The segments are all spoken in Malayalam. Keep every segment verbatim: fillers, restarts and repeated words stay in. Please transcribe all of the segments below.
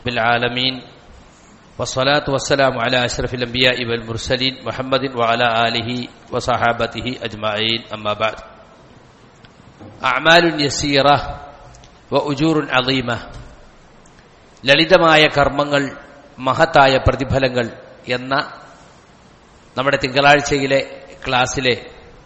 بالعالمين والصلاة والسلام على أشرف الأنبياء والمرسلين محمد وعلى آله وصحابته أجمعين أما بعد أعمال يسيرة وأجور عظيمة ലളിതമായ കർമ്മങ്ങൾ മഹത്തായ പ്രതിഫലങ്ങൾ എന്ന നമ്മുടെ തിങ്കളാഴ്ചയിലെ ക്ലാസ്സിലെ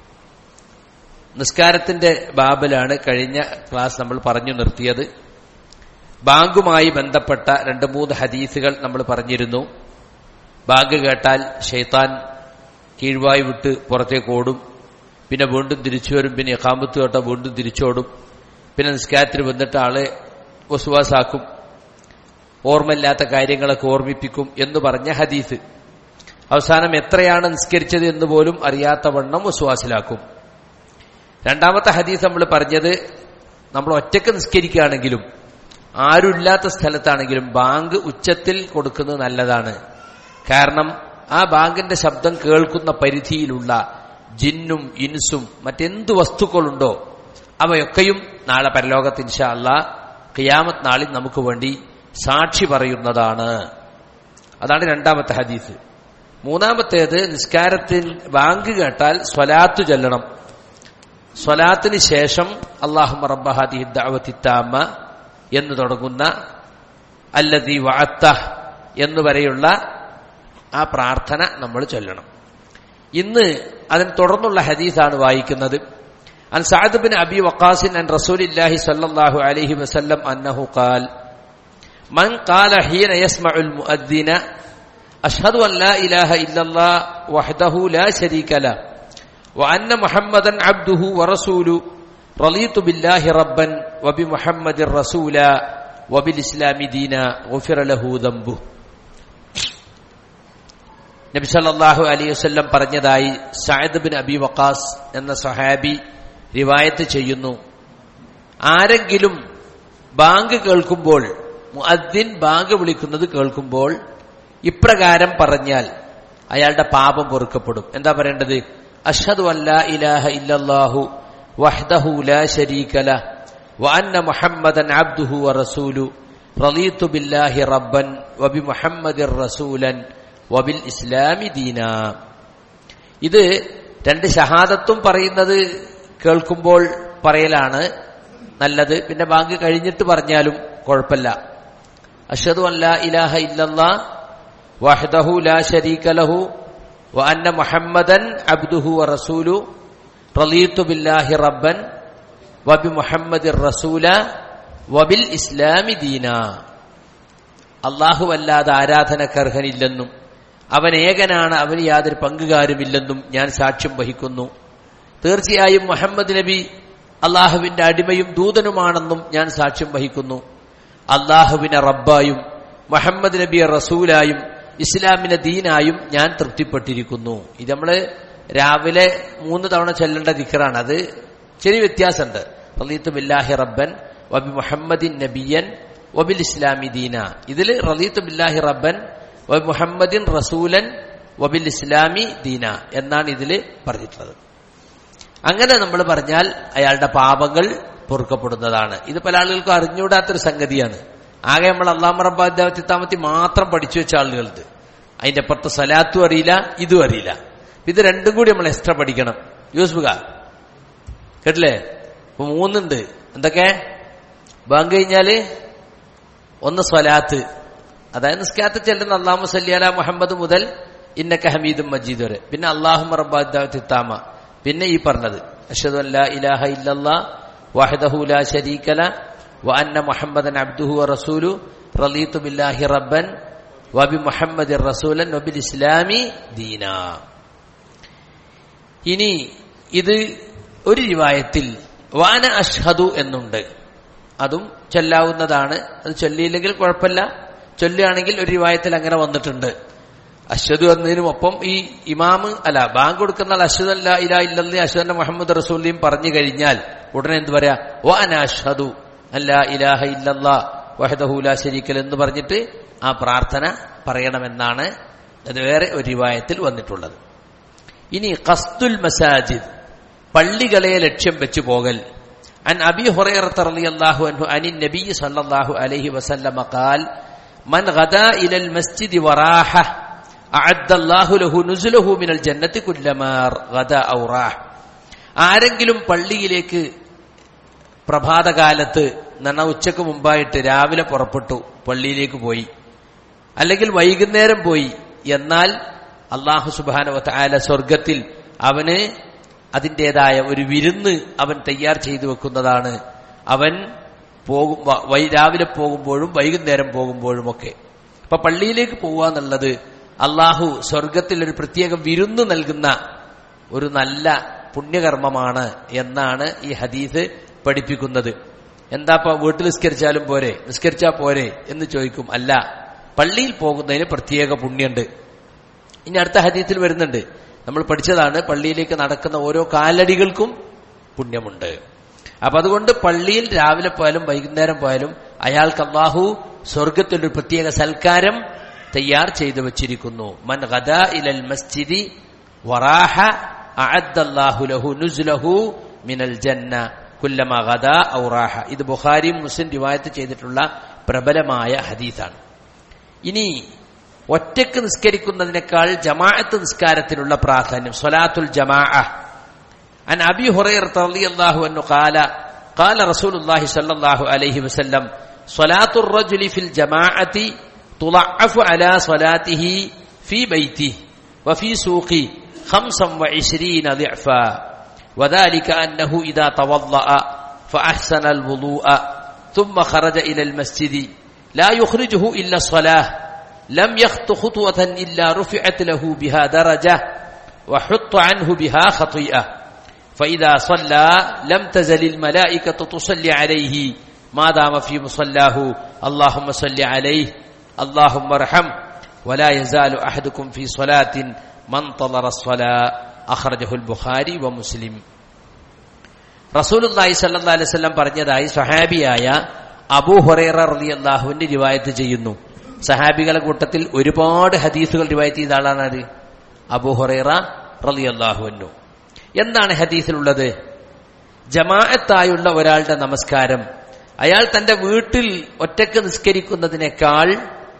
നിസ്കാരത്തിന്റെ ബാബിലാണ് കഴിഞ്ഞ ക്ലാസ് നമ്മൾ പറഞ്ഞു നിർത്തിയത്. ബാങ്കുമായി ബന്ധപ്പെട്ട രണ്ട് മൂന്ന് ഹദീസുകൾ നമ്മൾ പറഞ്ഞിരുന്നു. ബാങ്ക് കേട്ടാൽ ശൈത്താൻ കീഴ്വായി വിട്ട് പുറത്തേക്ക് ഓടും, പിന്നെ വീണ്ടും തിരിച്ചു വരും, പിന്നെ ഇഖാമത്ത് കേട്ടാൽ വീണ്ടും തിരിച്ചോടും, പിന്നെ നിസ്കാരത്തിൽ വന്നിട്ട് ആളെ വസ്വാസാക്കും, ഓർമ്മയില്ലാത്ത കാര്യങ്ങളൊക്കെ ഓർമ്മിപ്പിക്കും എന്ന് പറഞ്ഞ ഹദീസ്. അവസാനം എത്രയാണ് നിസ്കരിച്ചത് എന്ന് പോലും അറിയാത്ത വണ്ണം വസ്വാസിലാക്കും. രണ്ടാമത്തെ ഹദീസ് നമ്മൾ പറഞ്ഞത്, നമ്മൾ ഒറ്റയ്ക്ക് നിസ്കരിക്കുകയാണെങ്കിലും ആരുമില്ലാത്ത സ്ഥലത്താണെങ്കിലും ബാങ്ക് ഉച്ചത്തിൽ കൊടുക്കുന്നത് നല്ലതാണ്. കാരണം ആ ബാങ്കിന്റെ ശബ്ദം കേൾക്കുന്ന പരിധിയിലുള്ള ജിന്നും ഇൻസും മറ്റെന്തു വസ്തുക്കളുണ്ടോ അവയൊക്കെയും നാളെ പരലോകത്ത് ഇൻഷാ അല്ലാഹ് ഖിയാമത്ത് നാളിൽ നമുക്ക് വേണ്ടി സാക്ഷി പറയുന്നതാണ്. അതാണ് രണ്ടാമത്തെ ഹദീസ്. മൂന്നാമത്തേത്, നിസ്കാരത്തിൽ ബാങ്ക് കേട്ടാൽ സ്വലാത്തു ചൊല്ലണം. സ്വലാത്തിന് ശേഷം അല്ലാഹുമ്മ റബ്ബ ഹാദിഹി ദഅവത്തി താമ്മ എന്ന് തുടങ്ങുന്ന അല്ലദീ വഅദ്തഹ് എന്നുവരെയുള്ള ആ പ്രാർത്ഥന നമ്മൾ ചൊല്ലണം. ഇന്ന് അതിന് തുടർന്നുള്ള ഹദീസാണ് വായിക്കുന്നത്. അൻ സഅദ് ബിൻ അബി വഖാസ് അൻ റസൂലില്ലാഹി സ്വല്ലല്ലാഹു അലൈഹി വസല്ലം അന്നഹു ഖാൽ മൻ ഖാല ഹീന യസ്മഉൽ മുഅദ്ദിന അഷ്ഹദു അൻ ലാ ഇലാഹ ഇല്ലല്ലാഹ് വഹ്ദഹു ലാ ശരീക ലഹു വഅന്ന മുഹമ്മദൻ അബ്ദുഹു വറസൂലുഹു റളീതു ബില്ലാഹി റബ്ബൻ വബിമുഹമ്മദിർ റസൂല വബിൽ ഇസ്ലാമി ദീന ഗുഫിറ ലഹു ദംബുഹു. നബി സല്ലല്ലാഹു അലൈഹി വസല്ലം പറഞ്ഞതായി സഅദ് ബിൻ അബി വഖാസ് എന്ന സഹാബി റിവായത്ത് ചെയ്യുന്നു. ആരെങ്കിലും ബാങ്ക് കേൾക്കുമ്പോൾ, മുഅദ്ദിൻ ബാങ്ക് വിളിക്കുന്നത് കേൾക്കുമ്പോൾ ഇപ്രകാരം പറഞ്ഞാൽ അയാളുടെ പാപം പൊറുക്കപ്പെടും. എന്താ പറയേണ്ടത്? അഷ്ഹദു അൻ ലാ ഇലാഹ ഇല്ലല്ലാഹു വഹ്ദഹു ലാ ശരീക ലഹു വഅന്ന മുഹമ്മദൻ അബ്ദുഹു വറസൂലുഹു റളീതു ബില്ലാഹി റബ്ബൻ വബിമുഹമ്മദിർ റസൂലൻ വബിൽ ഇസ്ലാമി ദീന. ഇത് രണ്ട് ഷഹാദത്തും പറയുന്നത് കേൾക്കുമ്പോൾ പറയലാണ് നല്ലത്. പിന്നെ ബാങ്ക് കഴിഞ്ഞിട്ട് പറഞ്ഞാലും കുഴപ്പമില്ല. അഷ്ഹദു അൻ ലാ ഇലാഹ ഇല്ലല്ലാഹ് വഹ്ദഹു ലാ ശരീക ലഹു വഅന്ന മുഹമ്മദൻ അബ്ദുഹു വറസൂലുഹു റളീതു ബില്ലാഹി റബ്ബൻ വബിമുഹമ്മദിർ റസൂല വബിൽ ഇസ്ലാമി ദീന. അല്ലാഹുവല്ലാതെ ആരാധനക്കർഹനില്ലെന്നും അവൻ ഏകനാണ്, അവന് യാതൊരു പങ്കുകാരുമില്ലെന്നും ഞാൻ സാക്ഷ്യം വഹിക്കുന്നു. തീർച്ചയായും മുഹമ്മദ് നബി അള്ളാഹുവിന്റെ അടിമയും ദൂതനുമാണെന്നും ഞാൻ സാക്ഷ്യം വഹിക്കുന്നു. അള്ളാഹുവിനെ റബ്ബായും മുഹമ്മദ് നബിയെ റസൂലായും ഇസ്ലാമിനെ ദീനായും ഞാൻ തൃപ്തിപ്പെട്ടിരിക്കുന്നു. ഇത് നമ്മള് രാവിലെ മൂന്ന് തവണ ചൊല്ലേണ്ട ദിക്റാണ്. അത് ചെറിയ വ്യത്യാസമുണ്ട്. റളീതു ബില്ലാഹി റബ്ബൻ വബി മുഹമ്മദിൻ നബിയൻ വബിൽ ഇസ്ലാമി ദീന. ഇതിൽ റളീതു ബില്ലാഹി റബ്ബൻ വബി മുഹമ്മദിൻ റസൂലൻ വബിൽ ഇസ്ലാമി ദീന എന്നാണ് ഇതിൽ പറഞ്ഞിട്ടുള്ളത്. അങ്ങനെ നമ്മൾ പറഞ്ഞാൽ അയാളുടെ പാപങ്ങൾ പൊറുക്കപ്പെടുന്നതാണ്. ഇത് പല ആളുകൾക്കും അറിഞ്ഞുകൂടാത്തൊരു സംഗതിയാണ്. ആകെ നമ്മൾ അല്ലാഹുമ്മ റബ്ബ ദഅവത്തി താമത്തി മാത്രം പഠിച്ചു വെച്ച ആളുകളുണ്ട്. അതിന്റെ അപ്പുറത്ത് സലാത്തും അറിയില്ല, ഇതും അറിയില്ല. ഇത് രണ്ടും കൂടി നമ്മൾ എക്സ്ട്രാ പഠിക്കണം. യൂസ്ഫുക കേട്ടില്ലേ? ഇപ്പൊ മൂന്നുണ്ട്. എന്തൊക്കെ? ബാങ്ക് കഴിഞ്ഞാല് ഒന്ന് സ്വലാത്ത്, അതായത് നിസ്കാരത്തിൽ ചെല്ലുന്ന അല്ലാഹുമ്മ സല്ലി അലാ മുഹമ്മദ് മുതൽ ഇന്നക ഹമീദും മജീദ് വരെ, പിന്നെ അല്ലാഹുമ്മ റബ്ബ ദഅവത്തി താമ, പിന്നെ ഈ പറഞ്ഞത് അഷ്ഹദു അൻ ലാ ഇലാഹ ഇല്ലല്ലാഹ് വഹ്ദഹു ലാ ശരീക ലഹു വഅന്ന മുഹമ്മദൻ അബ്ദുഹു വറസൂലുഹു റളീതു ബില്ലാഹി റബ്ബൻ വബിമുഹമ്മദിർ റസൂലൻ വബിൽ ഇസ്ലാമി ദീന. ഇനി ഇത് ഒരു റിവായത്തിൽ വാന അഷ്ഹദു എന്നുണ്ട്. അതും ചൊല്ലാവുന്നതാണ്. അത് ചൊല്ലിയില്ലെങ്കിൽ കുഴപ്പമില്ല. ചൊല്ലുകയാണെങ്കിൽ ഒരു റിവായത്തിൽ അങ്ങനെ വന്നിട്ടുണ്ട്. അഷ്ഹദു എന്നതിനുമൊപ്പം ഈ ഇമാമ് അല്ല ബാങ്ക് കൊടുക്കുന്ന ആൾ അഷ്ഹദു അൻ ലാ ഇലാഹ ഇല്ലല്ലാഹ് അഷ്ഹദു അന്ന മുഹമ്മദ് റസൂലുള്ളാഹി പറഞ്ഞു കഴിഞ്ഞാൽ ഉടനെ എന്ത് പറയാ? വഅന അഷ്ഹദു അൻ ലാ ഇലാഹ ഇല്ലല്ലാഹ് വഹ്ദഹു ലാ ശരീക ലഹു എന്ന് പറഞ്ഞിട്ട് ആ പ്രാർത്ഥന പറയണമെന്നാണ് അത് വേറെ ഒരു റിവായത്തിൽ വന്നിട്ടുള്ളത്. ഇനി ഖസ്ദുൽ മസാജിദ്, പള്ളികളെ ലക്ഷ്യം വെച്ച് പോകൽ. അൻ അബീ ഹുറൈറ റളിയല്ലാഹു അൻഹു അനിൻ നബി സല്ലല്ലാഹു അലൈഹി വസല്ലം ഖാൽ മൻ ഗദാ ഇലൽ മസ്ജിദി വറാഹ അഅദ്ദല്ലാഹു ലഹു നുസുലഹു മിനൽ ജന്നത്തി കുല്ലമാ ഗദാ ഔ റാഹ. ആരെങ്കിലും പള്ളിയിലേക്ക് പ്രഭാതകാലത്ത് നന്ന ഉച്ചക്ക് മുമ്പായിട്ട് രാവിലെ പുറപ്പെട്ടു പള്ളിയിലേക്ക് പോയി, അല്ലെങ്കിൽ വൈകുന്നേരം പോയി, എന്നാൽ അല്ലാഹു സുബ്ഹാനഹു വ തആല സ്വർഗത്തിൽ അവന് അതിൻ്റെതായ ഒരു വിരുന്ന് അവൻ തയ്യാർ ചെയ്തു വെക്കുന്നതാണ്. അവൻ പോകും രാവിലെ പോകുമ്പോഴും വൈകുന്നേരം പോകുമ്പോഴുമൊക്കെ. അപ്പൊ പള്ളിയിലേക്ക് പോകുക എന്നുള്ളത് അള്ളാഹു സ്വർഗത്തിൽ ഒരു പ്രത്യേക വിരുന്ന് നൽകുന്ന ഒരു നല്ല പുണ്യകർമ്മമാണ് എന്നാണ് ഈ ഹദീസ് പഠിപ്പിക്കുന്നത്. എന്താപ്പ വീട്ടിൽ നിസ്കരിച്ചാലും പോരെ, നിസ്കരിച്ചാൽ പോരെ എന്ന് ചോദിക്കും. അല്ല, പള്ളിയിൽ പോകുന്നതിന് പ്രത്യേക പുണ്യമുണ്ട്. ഇനി അടുത്ത ഹദീസിൽ വരുന്നുണ്ട്, നമ്മൾ പഠിച്ചതാണ്, പള്ളിയിലേക്ക് നടക്കുന്ന ഓരോ കാലടികൾക്കും പുണ്യമുണ്ട്. അപ്പൊ അതുകൊണ്ട് പള്ളിയിൽ രാവിലെ പോയാലും വൈകുന്നേരം പോയാലും അയാൾക്ക് അല്ലാഹു സ്വർഗത്തിൽ ഒരു പ്രത്യേക സൽക്കാരം തയ്യാർ ചെയ്തു വച്ചിരിക്കുന്നു. മൻ ഗദാ ഇലൽ മസ്ജിദി വറാഹ അഅദ്ദല്ലാഹു ലഹു നുസുലഹു മിനൽ ജന്ന കുല്ലമാ ഗദാ ഔ റാഹ. ഇത് ബുഖാരിയും മുസ്ലിം റിവായത്ത് ചെയ്തിട്ടുള്ള പ്രബലമായ ഹദീസാണ്. ഇനി ഒറ്റക്ക് നിസ്കരിക്കുന്നതിനേക്കാൾ ജമാഅത്ത് നിസ്കാരത്തിനുള്ള പ്രാധാന്യം, സ്വലാത്തുൽ ജമാഅ. عن أبي هريرة رضي الله عنه قال قال رسول الله صلى الله عليه وسلم صلاة الرجل في الجماعة تضعف على صلاته في بيته وفي سوقه خمسا وعشرين ضعفا وذلك أنه إذا توضأ فأحسن الوضوء ثم خرج إلى المسجد لا يخرجه إلا الصلاة لم يخط خطوة إلا رفعت له بها درجة وحط عنه بها خطيئة فإذا صلى لم تزل الملائكة تصلي عليه ما دام في مصلاه اللهم صل عليه اللهم ارحمه ولا يزال أحدكم في صلاة من انتظر الصلاة أخرجه البخاري ومسلم. റസൂലുള്ളാഹി സ്വല്ലല്ലാഹു അലൈഹി വസല്ലം പറഞ്ഞതായി സ്വഹാബിയായ അബൂ ഹുറൈറ റളിയല്ലാഹു അൻഹു റിവായത്ത് ചെയ്യുന്നു. സഹാബികളുടെ കൂട്ടത്തിൽ ഒരുപാട് ഹദീസുകൾ റിവായത്ത് ചെയ്ത ആളാണ് ആര്? അബൂ ഹുറൈറ റളിയല്ലാഹു അൻഹു. എന്താണ് ഹദീസിലുള്ളത്? ജമാഅത്തായുള്ള ഒരാളുടെ നമസ്കാരം അയാൾ തന്റെ വീട്ടിൽ ഒറ്റക്ക് നിസ്കരിക്കുന്നതിനേക്കാൾ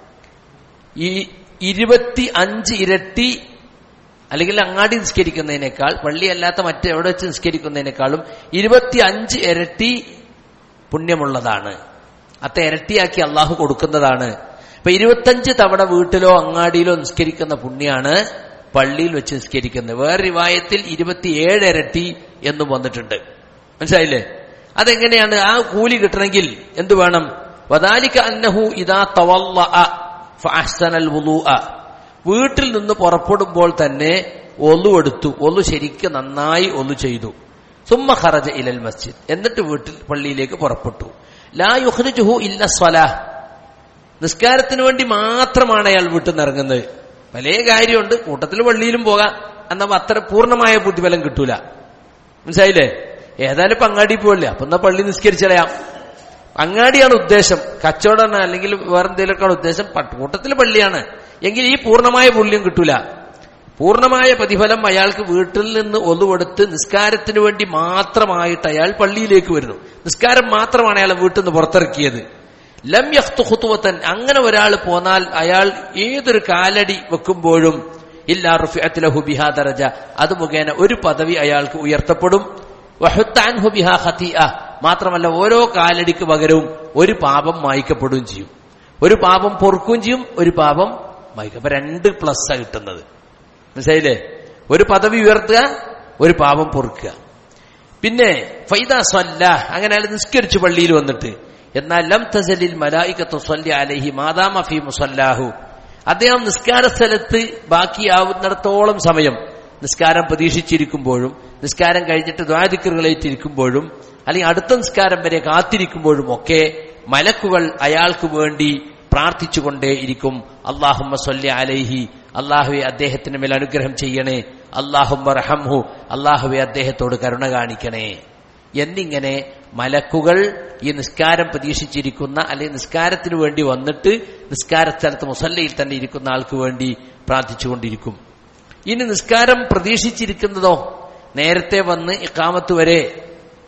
ഈ ഇരുപത്തി അഞ്ച് ഇരട്ടി, അല്ലെങ്കിൽ അങ്ങാടി നിസ്കരിക്കുന്നതിനേക്കാൾ, പള്ളിയല്ലാത്ത മറ്റെവിടെ വെച്ച് നിസ്കരിക്കുന്നതിനേക്കാളും ഇരുപത്തി അഞ്ച് ഇരട്ടി പുണ്യമുള്ളതാണ്. അത്ത ഇരട്ടിയാക്കി അള്ളാഹു കൊടുക്കുന്നതാണ്. ഇപ്പൊ ഇരുപത്തഞ്ച് തവണ വീട്ടിലോ അങ്ങാടിയിലോ നിസ്കരിക്കുന്ന പുണ്യാണ് പള്ളിയിൽ വെച്ച് നിസ്കരിക്കുന്നത്. വേറെ റിവായത്തിൽ ഇരുപത്തിയേഴ് ഇരട്ടി എന്നും വന്നിട്ടുണ്ട്. മനസ്സിലായില്ലേ? അതെങ്ങനെയാണ്? ആ കൂലി കിട്ടണമെങ്കിൽ എന്തു വേണം? വദാലിക അന്നഹു ഇദാ തവല്ലഅ ഫഅഹ്സനൽ വുളൂഅ. വീട്ടിൽ നിന്ന് പുറപ്പെടുമ്പോൾ തന്നെ ഒളു എടുത്തു, ഒളു ശരിക്ക് നന്നായി ഒളു ചെയ്തു. സുമ്മ ഖറജ ഇലൽ മസ്ജിദ്, എന്നിട്ട് വീട്ടിൽ പള്ളിയിലേക്ക് പുറപ്പെട്ടു. ലാ യുഖ്രിജുഹു ഇല്ല സ്വലാഹ്, നിസ്കാരത്തിന് വേണ്ടി മാത്രമാണ് അയാൾ വീട്ടിൽ നിന്ന് ഇറങ്ങുന്നത്. പല കാര്യമുണ്ട്, കൂട്ടത്തിൽ പള്ളിയിലും പോകാം, എന്നാൽ അത്ര പൂർണ്ണമായ പ്രതിഫലം കിട്ടൂല. മനസ്സിലായില്ലേ? ഏതായാലും ഇപ്പൊ അങ്ങാടി പോകില്ല, അപ്പൊ എന്നാ പള്ളി നിസ്കരിച്ചളയാം. അങ്ങാടിയാണ് ഉദ്ദേശം, കച്ചവടമാണ് അല്ലെങ്കിൽ വേറെ എന്തെങ്കിലുമൊക്കെയാണ് ഉദ്ദേശം, കൂട്ടത്തിൽ പള്ളിയാണ് എങ്കിൽ ഈ പൂർണ്ണമായ പുണ്യം കിട്ടൂല. പൂർണ്ണമായ പ്രതിഫലം അയാൾക്ക് വീട്ടിൽ നിന്ന് ഒന്നുകൊടുത്ത് നിസ്കാരത്തിന് വേണ്ടി മാത്രമായിട്ട് അയാൾ പള്ളിയിലേക്ക് വരുന്നു. നിസ്കാരം മാത്രമാണ് അയാളെ വീട്ടിൽ നിന്ന് പുറത്തിറക്കിയത്. ലം യഖ്തു ഖുതുവതൻ, അങ്ങനെ ഒരാൾ പോന്നാൽ അയാൾ ഏതൊരു കാലടി വെക്കുമ്പോഴും ഇല്ലാ റുഫിഅത് ലഹു ബിഹാ ദറജ, അത് മുഖേന ഒരു പദവി അയാൾക്ക് ഉയർത്തപ്പെടും. വഹുത്ത അൻഹു ബിഹാ ഖതീഅ, മാത്രമല്ല ഓരോ കാലടിക്ക് പകരവും ഒരു പാപം മായ്ക്കപ്പെടുകയും ചെയ്യും. ഒരു പാപം പൊറുക്കുകയും ചെയ്യും, ഒരു പാപം മായ്ക്കും. അപ്പൊ രണ്ട് പ്ലസ്സാ കിട്ടുന്നത്. മനസ്സിലായില്ലേ? ഒരു പദവി ഉയർത്തുക, ഒരു പാപം പൊറുക്കുക. പിന്നെ ഫൈദാ സ്വല്ലാ, അങ്ങനെ അയാൾ നിസ്കരിച്ചു പള്ളിയിൽ വന്നിട്ട്, എന്നാൽ ലം തസലിൽ മലായികത്തു സ്വല്ലി അലൈഹി മാദാമ ഫീ മുസല്ലാഹു, അദ്ദേഹം നിസ്കാര സ്ഥലത്ത് ബാക്കിയാവുന്നിടത്തോളം സമയം നിസ്കാരം പ്രതീക്ഷിച്ചിരിക്കുമ്പോഴും നിസ്കാരം കഴിഞ്ഞിട്ട് ദുആ ദിക്റുകളേറ്റിരിക്കുമ്പോഴും അല്ലെങ്കിൽ അടുത്ത നിസ്കാരം വരെ കാത്തിരിക്കുമ്പോഴും ഒക്കെ മലക്കുകൾ അയാൾക്ക് വേണ്ടി പ്രാർത്ഥിച്ചുകൊണ്ടേ ഇരിക്കും. അല്ലാഹുമ്മ സ്വല്ലി അലൈഹി, അല്ലാഹുവേ അദ്ദേഹത്തിന് മേൽ അനുഗ്രഹം ചെയ്യണേ, അല്ലാഹുമ്മ റഹംഹു, അല്ലാഹുവേ അദ്ദേഹത്തോട് കരുണ കാണിക്കണേ എന്നിങ്ങനെ മലക്കുകൾ ഈ നിസ്കാരം പ്രതീക്ഷിച്ചിരിക്കുന്ന അല്ലെങ്കിൽ നിസ്കാരത്തിന് വേണ്ടി വന്നിട്ട് നിസ്കാര സ്ഥലത്ത് മുസല്ലയിൽ തന്നെ ഇരിക്കുന്ന ആൾക്ക് വേണ്ടി പ്രാർത്ഥിച്ചുകൊണ്ടിരിക്കും. ഇനി നിസ്കാരം പ്രതീക്ഷിച്ചിരിക്കുന്നതോ നേരത്തെ വന്ന് ഇഖാമത്ത് വരെ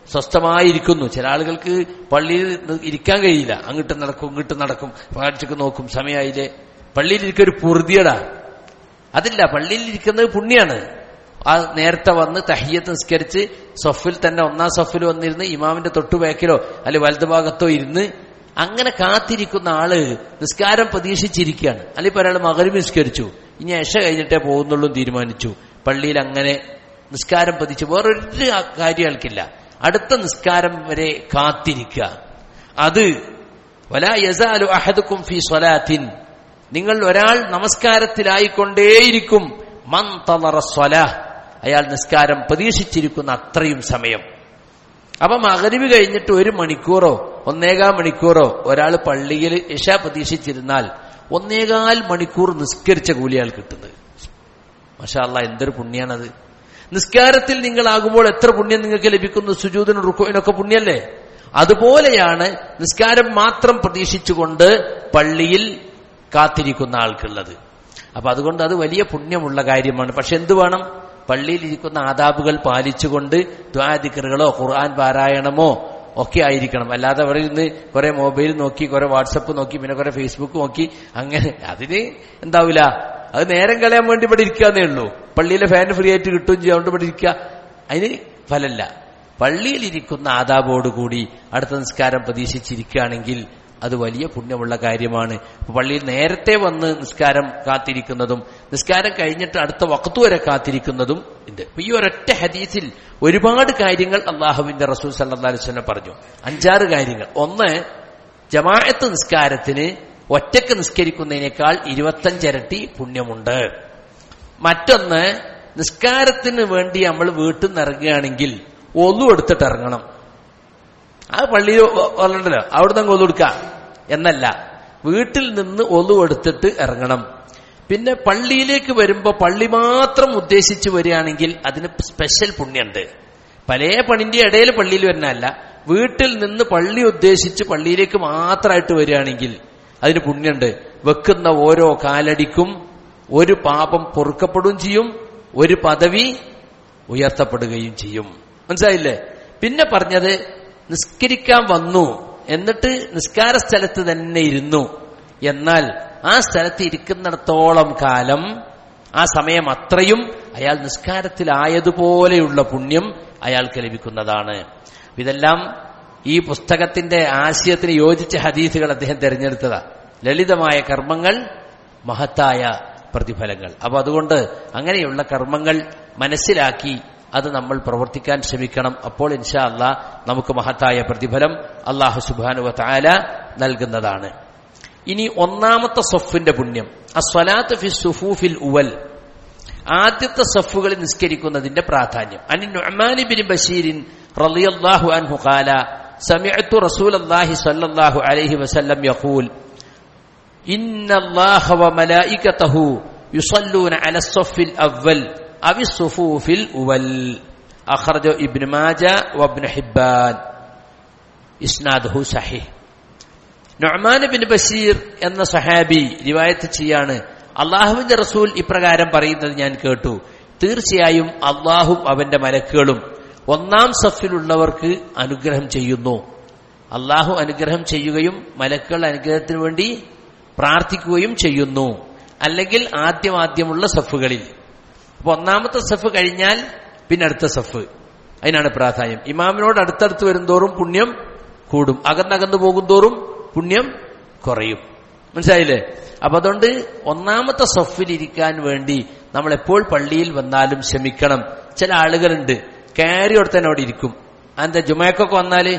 സ്വസ്ഥമായിരിക്കുന്നു. ചില ആളുകൾക്ക് പള്ളിയിൽ ഇരിക്കാൻ കഴിയില്ല, അങ്ങോട്ട് നടക്കും ഇങ്ങോട്ട് നടക്കും, പാടിച്ചൊക്കെ നോക്കും, സമയമായില്ലേ. പള്ളിയിൽ ഇരിക്കുക ഒരു പൊറുതിയടാ. അതില്ല, പള്ളിയിൽ ഇരിക്കുന്നത് പുണ്യാണ്. ആ നേരത്തെ വന്ന് തഹിയ്യത്ത് നിസ്കരിച്ച് സൊഫിൽ തന്നെ ഒന്നാം സൊഫിൽ വന്നിരുന്ന് ഇമാമിന്റെ തൊട്ടുബാക്കിലോ അല്ലെ വലതുഭാഗത്തോ ഇരുന്ന് അങ്ങനെ കാത്തിരിക്കുന്ന ആള് നിസ്കാരം പ്രതീക്ഷിച്ചിരിക്കുകയാണ്. അല്ലെങ്കിൽ ഒരാൾ മഗ്‌രിബ് നിസ്കരിച്ചു, ഇനി ഇശ കഴിഞ്ഞിട്ടേ പോകുന്നുള്ളൂ തീരുമാനിച്ചു, പള്ളിയിൽ അങ്ങനെ നിസ്കാരം പതിച്ചു. വേറൊരു കാര്യം ആൾക്കില്ല, അടുത്ത നിസ്കാരം വരെ കാത്തിരിക്കുക. അത് വലാ യസാലു അഹദുക്കും ഫീ സ്വലാത്തിൻ, നിങ്ങൾ ഒരാൾ നമസ്കാരത്തിലായിക്കൊണ്ടേയിരിക്കും. മൻ തളറ സ്വലാഹ്, അയാൾ നിസ്കാരം പ്രതീക്ഷിച്ചിരിക്കുന്ന അത്രയും സമയം. അപ്പൊ മഗ്‌രിബ് കഴിഞ്ഞിട്ട് ഒരു മണിക്കൂറോ ഒന്നേകാൽ മണിക്കൂറോ ഒരാൾ പള്ളിയിൽ ഇശ പ്രതീക്ഷിച്ചിരുന്നാൽ ഒന്നേകാൽ മണിക്കൂർ നിസ്കരിച്ച കൂലിയാൾ കിട്ടുന്നത്. മാഷാ അല്ലാഹ്, എന്തൊരു പുണ്യാണത്. നിസ്കാരത്തിൽ നിങ്ങളാകുമ്പോൾ എത്ര പുണ്യം നിങ്ങൾക്ക് ലഭിക്കുന്നു. സുജൂദിനും റുക്കൂഇനൊക്കെ പുണ്യല്ലേ. അതുപോലെയാണ് നിസ്കാരം മാത്രം പ്രതീക്ഷിച്ചുകൊണ്ട് പള്ളിയിൽ കാത്തിരിക്കുന്ന ആൾക്കുള്ളത്. അപ്പൊ അതുകൊണ്ട് അത് വലിയ പുണ്യമുള്ള കാര്യമാണ്. പക്ഷെ എന്ത് വേണം? പള്ളിയിൽ ഇരിക്കുന്ന ആദാബുകൾ പാലിച്ചുകൊണ്ട് ദുആ ദിക്റുകളോ ഖുർആൻ പാരായണമോ ഒക്കെ ആയിരിക്കണം. അല്ലാതെ അവിടെ ഇരുന്ന് കുറെ മൊബൈൽ നോക്കി, കുറെ വാട്സപ്പ് നോക്കി, പിന്നെ കുറെ ഫേസ്ബുക്ക് നോക്കി, അങ്ങനെ അതിന് എന്താവില്ല. അത് നേരം കളയാൻ വേണ്ടി ഇവിടെ ഇരിക്കാന്നേ ഉള്ളൂ. പള്ളിയിലെ ഫാൻ ഫ്രീ ആയിട്ട് കിട്ടുകയും ചെയ്യും, അതുകൊണ്ട് ഇവിടെ ഇരിക്കുക, അതിന് ഫലല്ല. പള്ളിയിലിരിക്കുന്ന ആദാബോടുകൂടി അടുത്ത നിസ്കാരം പ്രതീക്ഷിച്ചിരിക്കുകയാണെങ്കിൽ അത് വലിയ പുണ്യമുള്ള കാര്യമാണ്. പള്ളിയിൽ നേരത്തെ വന്ന് നിസ്കാരം കാത്തിരിക്കുന്നതും നിസ്കാരം കഴിഞ്ഞിട്ട് അടുത്ത വഖ്ത് വരെ കാത്തിരിക്കുന്നതും ഉണ്ട്. ഈ ഒരൊറ്റ ഹദീസിൽ ഒരുപാട് കാര്യങ്ങൾ അല്ലാഹുവിന്റെ റസൂൽ സല്ലല്ലാഹു അലൈഹി വസല്ലം പറഞ്ഞു. അഞ്ചാറ് കാര്യങ്ങൾ. ഒന്ന്, ജമാഅത്ത് നിസ്കാരത്തിന് ഒറ്റക്ക് നിസ്കരിക്കുന്നതിനേക്കാൾ ഇരുപത്തഞ്ചിരട്ടി പുണ്യമുണ്ട്. മറ്റൊന്ന്, നിസ്കാരത്തിന് വേണ്ടി നമ്മൾ വീട്ടിൽ നിന്ന് ഇറങ്ങുകയാണെങ്കിൽ ഒളു എടുത്തിട്ട് ഇറങ്ങണം. ആ പള്ളിയിൽ ഉണ്ടല്ലോ, അവിടുന്ന് അങ്ങ് ഒളു എടുക്കാം എന്നല്ല, വീട്ടിൽ നിന്ന് ഒളു എടുത്തിട്ട് ഇറങ്ങണം. പിന്നെ പള്ളിയിലേക്ക് വരുമ്പോ പള്ളി മാത്രം ഉദ്ദേശിച്ച് വരികയാണെങ്കിൽ അതിന് സ്പെഷ്യൽ പുണ്യമുണ്ട്. പല പണിന്റെ ഇടയിൽ പള്ളിയിൽ വരുന്നതല്ല, വീട്ടിൽ നിന്ന് പള്ളി ഉദ്ദേശിച്ച് പള്ളിയിലേക്ക് മാത്രമായിട്ട് വരികയാണെങ്കിൽ അതിന് പുണ്യമുണ്ട്. വെക്കുന്ന ഓരോ കാലടിക്കും ഒരു പാപം പൊറുക്കപ്പെടുകയും ചെയ്യും, ഒരു പദവി ഉയർത്തപ്പെടുകയും ചെയ്യും. മനസ്സിലായില്ലേ? പിന്നെ പറഞ്ഞത്, നിസ്കരിക്കാൻ വന്നു എന്നിട്ട് നിസ്കാര സ്ഥലത്ത് തന്നെ ഇരുന്നു, എന്നാൽ ആ സ്ഥലത്ത് ഇരിക്കുന്നിടത്തോളം കാലം ആ സമയം അത്രയും അയാൾ നിസ്കാരത്തിലായതുപോലെയുള്ള പുണ്യം അയാൾക്ക് ലഭിക്കുന്നതാണ്. ഇതെല്ലാം ഈ പുസ്തകത്തിന്റെ ആശയത്തിന് യോജിച്ച ഹദീസുകൾ അദ്ദേഹം തിരഞ്ഞെടുത്തതാ. ലളിതമായ കർമ്മങ്ങൾ, മഹത്തായ പ്രതിഫലങ്ങൾ. അപ്പൊ അതുകൊണ്ട് അങ്ങനെയുള്ള കർമ്മങ്ങൾ മനസ്സിലാക്കി അത് നമ്മൾ പ്രവർത്തിക്കാൻ ശ്രമിക്കണം. അപ്പോൾ ഇൻഷാ അല്ലാഹ് നമുക്ക് മഹത്തായ പ്രതിഫലം അല്ലാഹു സുബ്ഹാനഹു വ തആല നൽകുന്നതാണ്. ഇനി ഒന്നാമത്തെ സഫിന്റെ പുണ്യം, അസ്സലാത്തു ഫി സുഫൂഫിൽ ഉവൽ, ആദ്യത്തെ സഫുകളിൽ നിസ്കരിക്കുന്നതിന്റെ പ്രാധാന്യം. അൻ നുഅ്മാൻ ഇബ്നു ബശീർ റളിയല്ലാഹു അൻഹു ഖാല സമിഅ്തു റസൂലല്ലാഹി സ്വല്ലല്ലാഹു അലൈഹി വസല്ലം യഖൂൽ ഇന്നല്ലാഹ വ മലായികതഹു യുസല്ലൂന അല സ്സഫിൽ അവ്വൽ അവി സുഫൂഫിൽ ഉവൽ. അഖ്റജഹു ഇബ്നു മാജ വ ഇബ്നു ഹിബ്ബാൻ, ഇസ്നാദുഹു സഹീഹ്. നുഅ്മാൻ ഇബ്നു ബശീർ എന്ന സഹാബി റിവായത്ത് ചെയ്യാണ്, അല്ലാഹുവിന്റെ റസൂൽ ഇപ്രകാരം പറയുന്നത് ഞാൻ കേട്ടു, തീർച്ചയായും അല്ലാഹും അവന്റെ മലക്കുകളും ഒന്നാം സഫിലുള്ളവർക്ക് അനുഗ്രഹം ചെയ്യുന്നു. അല്ലാഹു അനുഗ്രഹം ചെയ്യുകയും മലക്കുകൾ അനുഗ്രഹത്തിന് വേണ്ടി പ്രാർത്ഥിക്കുകയും ചെയ്യുന്നു. അല്ലെങ്കിൽ ആദ്യം ആദ്യമുള്ള സഫുകളിൽ. അപ്പൊ ഒന്നാമത്തെ സഫ് കഴിഞ്ഞാൽ പിന്നെ അടുത്ത സഫ്, അതിനാണ് പ്രാധാന്യം. ഇമാമിനോട് അടുത്തടുത്ത് വരുംതോറും പുണ്യം കൂടും, അകന്നകന്നു പോകും തോറും പുണ്യം കുറയും. മനസ്സിലായില്ലേ? അപ്പൊ അതുകൊണ്ട് ഒന്നാമത്തെ സഫിലിരിക്കാൻ വേണ്ടി നമ്മൾ എപ്പോൾ പള്ളിയിൽ വന്നാലും ശ്രമിക്കണം. ചില ആളുകളുണ്ട് കയറിയോടെ തന്നെ അവിടെ ഇരിക്കും. എന്താ ജുമയ്ക്കൊക്കെ വന്നാല്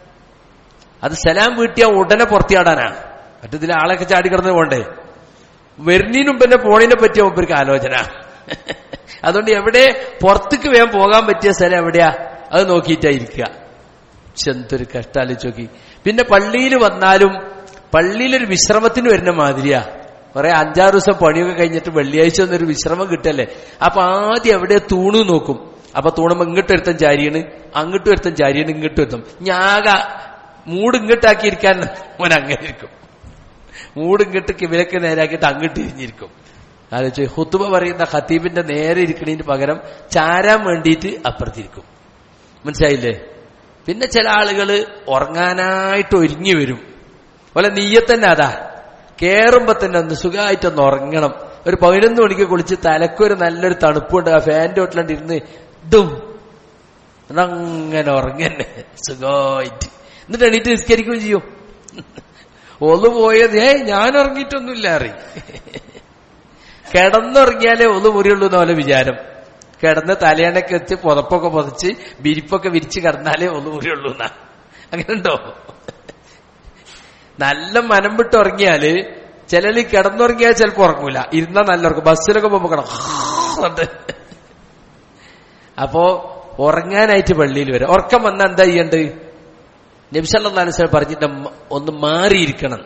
അത് സലാം വീട്ടിയ ഉടനെ പുറത്തിയാടാനാണ്. മറ്റതിൽ ആളൊക്കെ ചാടിക്കിടന്ന് പോണ്ടേ, വരുന്നതിന് മുമ്പ് തന്നെ പോണിനെ പറ്റിയ മുമ്പർക്ക് ആലോചന. അതുകൊണ്ട് എവിടെ പുറത്തേക്ക് വേഗം പോകാൻ പറ്റിയ സ്ഥലം എവിടെയാ അത് നോക്കിയിട്ടായിരിക്കുക. എന്തൊരു കഷ്ടാലോചിച്ച് നോക്കി. പിന്നെ പള്ളിയിൽ വന്നാലും പള്ളിയിലൊരു വിശ്രമത്തിന് വരുന്ന മാതിരിയാ. കുറെ അഞ്ചാറ് ദിവസം പണിയൊക്കെ കഴിഞ്ഞിട്ട് വെള്ളിയാഴ്ച ഒന്നൊരു വിശ്രമം കിട്ടല്ലേ. അപ്പൊ ആദ്യം എവിടെ തൂണ് നോക്കും. അപ്പൊ തൂണുമ്പോ ഇങ്ങോട്ട് ഒരുത്തൻ ചാരിയാണ്, അങ്ങോട്ട് ഒരുത്തൻ ചാരിയാണ്, ഇങ്ങോട്ട് ഒരുത്തം. ഞാക മൂട് ഇങ്ങോട്ടാക്കിയിരിക്കാൻ മോൻ അങ്ങനെ ഇരിക്കും. മൂട് ഇങ്ങോട്ട് കിവിലൊക്കെ നേരാക്കിയിട്ട് അങ്ങോട്ട് ഇരിഞ്ഞിരിക്കും. ആലോചിച്ച് ഖുതുബ പറയുന്ന ഖതീബിന്റെ നേരെ ഇരിക്കണതിന് പകരം ചാരാൻ വേണ്ടിയിട്ട് അപ്പുറത്തിരിക്കും. മനസ്സിലായില്ലേ? പിന്നെ ചില ആളുകള് ഉറങ്ങാനായിട്ട് ഒരുങ്ങി വരും. പോലെ നീയത്തന്നെ അതാ, കേറുമ്പോ തന്നെ ഒന്ന് സുഖമായിട്ടൊന്ന് ഉറങ്ങണം. ഒരു പതിനൊന്ന് മണിക്ക് കുളിച്ച് തലക്കൊരു നല്ലൊരു തണുപ്പുണ്ട്, ആ ഫാൻ്റെ ഹോട്ടലുണ്ട് ഇരുന്ന് ഇതും അങ്ങനെ ഉറങ്ങന്നെ സുഖമായിട്ട്. എന്നിട്ട് എണീറ്റ് നിസ്കരിക്കുകയും ചെയ്യും. ഒന്നു പോയത് ഏ ഞാൻ ഉറങ്ങിയിട്ടൊന്നുമില്ല അറിയും. കിടന്നുറങ്ങിയാലേ ഒന്ന് മുറിയുള്ളൂ എന്ന് പോലെ വിചാരം. കിടന്ന് തലയണൊക്കെ വെച്ച് പുതപ്പൊക്കെ പുതച്ച് വിരിപ്പൊക്കെ വിരിച്ച് കിടന്നാലേ ഒന്ന് മുറിയുള്ളൂ എന്നാ. അങ്ങനെ ഉണ്ടോ? നല്ല മനം വിട്ട് ഉറങ്ങിയാല് ചിലര് കിടന്നുറങ്ങിയാൽ ചിലപ്പോ ഉറങ്ങൂല, ഇരുന്നാ നല്ല ഉറങ്ങും. ബസ്സിലൊക്കെ പോകുമ്പോ കിടന്നുണ്ട്. അപ്പോ ഉറങ്ങാനായിട്ട് പള്ളിയിൽ വരാം. ഉറക്കം വന്നാൽ എന്താ ചെയ്യണ്ട്? നബി സല്ലല്ലാഹു അലൈഹി വസല്ലം പറഞ്ഞിട്ട് ഒന്ന് മാറിയിരിക്കണം.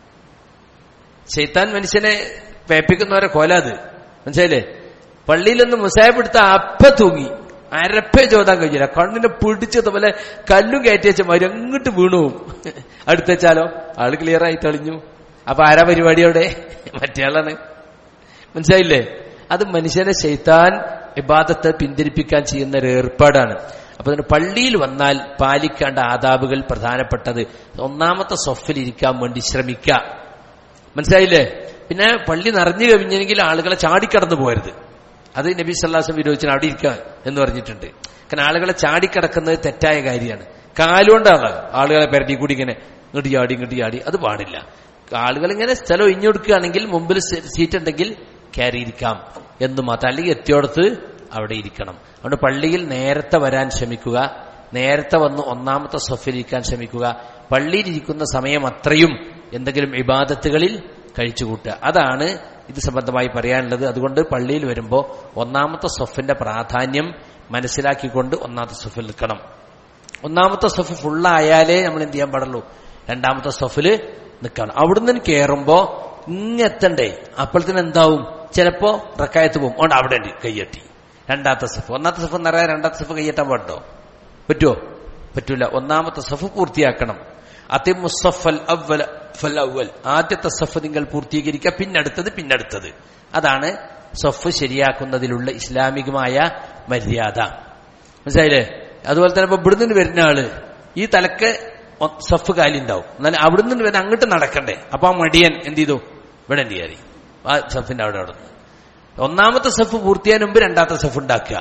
ശൈത്താൻ മനുഷ്യനെ പേപ്പിക്കുന്നവരെ കൊലാത് മനസ്സിലായില്ലേ? പള്ളിയിലൊന്ന് മുസാഹിബ് എടുത്ത അപ്പ തൂങ്ങി അരപ്പേ ചോദാൻ കഴിഞ്ഞില്ല. കണ്ണിനെ പിടിച്ചത് പോലെ കല്ലും കയറ്റി വെച്ച മാതിരി അങ്ങോട്ട് വീണു. അടുത്തുവെച്ചാലോ ആള് ക്ലിയർ ആയി തെളിഞ്ഞു. അപ്പൊ ആരാ പരിപാടി അവിടെ? മറ്റേയാളാണ്. മനസ്സിലായില്ലേ? അത് മനുഷ്യനെ ശൈത്താൻ ഇബാദത്തെ പിന്തിരിപ്പിക്കാൻ ചെയ്യുന്ന ഒരു ഏർപ്പാടാണ്. അപ്പൊ അതിന് പള്ളിയിൽ വന്നാൽ പാലിക്കേണ്ട ആദാബുകൾ പ്രധാനപ്പെട്ടത് ഒന്നാമത്തെ സൊഫിൽ ഇരിക്കാൻ വേണ്ടി ശ്രമിക്കുക. മനസ്സിലായില്ലേ? പിന്നെ പള്ളി നിറഞ്ഞു കവിഞ്ഞെങ്കിൽ ആളുകളെ ചാടിക്കടന്നു പോകരുത്. അത് നബി സല്ലല്ലാഹു അലൈഹി വസല്ലം വിരോധിച്ചാണ് അവിടെ ഇരിക്കുക എന്ന് പറഞ്ഞിട്ടുണ്ട്. കാരണം ആളുകളെ ചാടിക്കടക്കുന്നത് തെറ്റായ കാര്യമാണ്. കാലുകൊണ്ടാണ് ആളുകളെ പെരടി കൂടി ഇങ്ങനെ ഇങ്ങോട്ട് ചാടി ഇങ്ങോട്ട് ചാടി, അത് പാടില്ല. ആളുകൾ ഇങ്ങനെ സ്ഥലം ഒഴിഞ്ഞുകൊടുക്കുകയാണെങ്കിൽ മുമ്പിൽ സീറ്റ് ഉണ്ടെങ്കിൽ കയറിയിരിക്കാം എന്ന് മാത്രം. അല്ലെങ്കിൽ എത്തിയോടത്ത് അവിടെ ഇരിക്കണം. അതുകൊണ്ട് പള്ളിയിൽ നേരത്തെ വരാൻ ശ്രമിക്കുക, നേരത്തെ വന്ന് ഒന്നാമത്തെ സഫിലിരിക്കാൻ ശ്രമിക്കുക. പള്ളിയിലിരിക്കുന്ന സമയം അത്രയും എന്തെങ്കിലും ഇബാദത്തുകളിൽ കഴിച്ചുകൂട്ടുക. അതാണ് ഇത് സംബന്ധമായി പറയാനുള്ളത്. അതുകൊണ്ട് പള്ളിയിൽ വരുമ്പോൾ ഒന്നാമത്തെ സഫിന്റെ പ്രാധാന്യം മനസ്സിലാക്കിക്കൊണ്ട് ഒന്നാമത്തെ സഫിൽ നിൽക്കണം. ഒന്നാമത്തെ സഫ് ഫുള്ളായാലേ നമ്മൾ എന്ത് ചെയ്യാൻ പാടുള്ളൂ, രണ്ടാമത്തെ സഫില് നിൽക്കണം. അവിടുന്ന് കയറുമ്പോ ഇങ്ങെത്തണ്ടേ, അപ്പോഴത്തേന് എന്താവും, ചിലപ്പോ റക്കായത്ത് പോകും. അതുകൊണ്ട് അവിടെ ഉണ്ട് കയ്യട്ടി. രണ്ടാമത്തെ സഫ്, ഒന്നാമത്തെ സഫ് എന്ന് പറയാൻ രണ്ടാമത്തെ സഫ് കയ്യറ്റാൻ പാടുണ്ടോ? പറ്റുമോ? പറ്റൂല. ഒന്നാമത്തെ സഫ് പൂർത്തിയാക്കണം. അതിമുസ്സഫൽ അവ്വൽ ഫൽ അവ്വൽ, ആദ്യത്തെ സഫ് നിങ്ങൾ പൂർത്തീകരിക്കുക, പിന്നടുത്തത് പിന്നടുത്തത്. അതാണ് സഫ് ശരിയാക്കുന്നതിലുള്ള ഇസ്ലാമികമായ മര്യാദ. മനസ്സിലായില്ലേ? അതുപോലെ തന്നെ ഇപ്പൊ ഇവിടുന്ന് വരുന്ന ആള് ഈ തലക്ക് സഫ് കാലിണ്ടാവും, എന്നാൽ അവിടുന്ന് വരുന്ന അങ്ങോട്ട് നടക്കണ്ടേ. അപ്പൊ ആ മടിയൻ എന്ത് ചെയ്തു, ഇവിടെ എന്ത് ചെയ്യാറി ആ സഫിന്റെ അവിടെ അവിടെ ഒന്നാമത്തെ സഫ് പൂർത്തിയാൻ മുമ്പ് രണ്ടാമത്തെ സഫ് ഉണ്ടാക്കുക,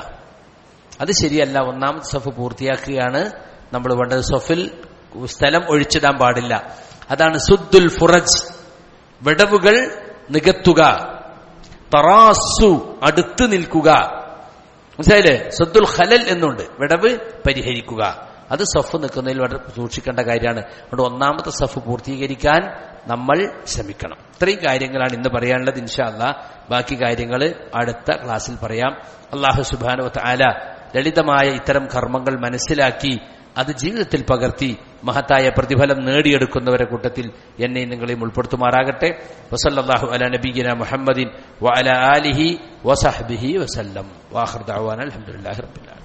അത് ശരിയല്ല. ഒന്നാമത്തെ സഫ് പൂർത്തിയാക്കുകയാണ് നമ്മൾ വേണ്ടത്. സഫിൽ സ്ഥലം ഒഴിച്ചിടാൻ പാടില്ല. അതാണ് സുദ്ദുൽ ഫുറജ്, വിടവുകൾ നികത്തുക. തറാസു, അടുത്ത് നിൽക്കുക. മനസ്സിലായില്ലേ? സുദ്ദുൽ ഖലൽ എന്നുണ്ട്, വിടവ് പരിഹരിക്കുക. അത് സഫ് നിൽക്കുന്നതിൽ വളരെ സൂക്ഷിക്കേണ്ട കാര്യമാണ്. അതുകൊണ്ട് ഒന്നാമത്തെ സഫ് പൂർത്തീകരിക്കാൻ നമ്മൾ ശ്രമിക്കണം. ഇത്രയും കാര്യങ്ങളാണ് ഇന്ന് പറയാനുള്ളത്. ഇൻഷാ അല്ലാഹ് ബാക്കി കാര്യങ്ങൾ അടുത്ത ക്ലാസ്സിൽ പറയാം. അല്ലാഹു സുബ്ഹാനഹു വ തആല ലളിതമായ ഇത്തരം കർമ്മങ്ങൾ മനസ്സിലാക്കി അത് ജീവിതത്തിൽ പകർത്തി മഹത്തായ പ്രതിഫലം നേടിയെടുക്കുന്നവരെ കൂട്ടത്തിൽ എന്നെയും നിങ്ങളെയും ഉൾപ്പെടുത്തുമാറാകട്ടെ. വസല്ലല്ലാഹു അലാ നബിയ്യിനാ മുഹമ്മദിൻ വഅലാ ആലിഹി വസഹ്ബിഹി വസല്ലം. വാഖിറു ദഅവാനാ അൽഹംദുലില്ലാഹി റബ്ബിൽ ആലമീൻ.